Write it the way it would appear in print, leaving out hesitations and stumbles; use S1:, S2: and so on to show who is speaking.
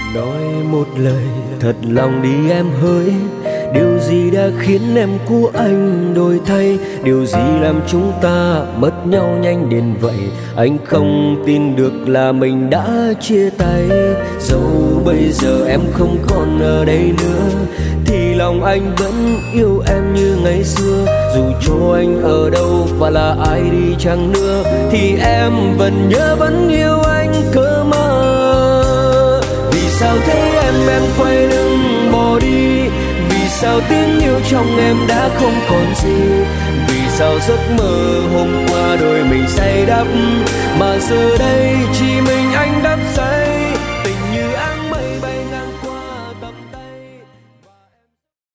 S1: Nói một lời thật lòng đi em hỡi, điều gì đã khiến em của anh đổi thay, điều gì làm chúng ta mất nhau nhanh đến vậy. Anh không tin được là mình đã chia tay, dẫu bây giờ em không còn ở đây nữa thì lòng anh vẫn yêu em như ngày xưa. Dù cho anh ở đâu và là ai đi chăng nữa thì em vẫn nhớ vẫn yêu anh cơ mà. Vì sao thấy em quay lưng bỏ đi, vì sao tiếng yêu trong em đã không còn gì, vì sao giấc mơ hôm qua đôi mình say đắm mà giờ đây chỉ mình anh đã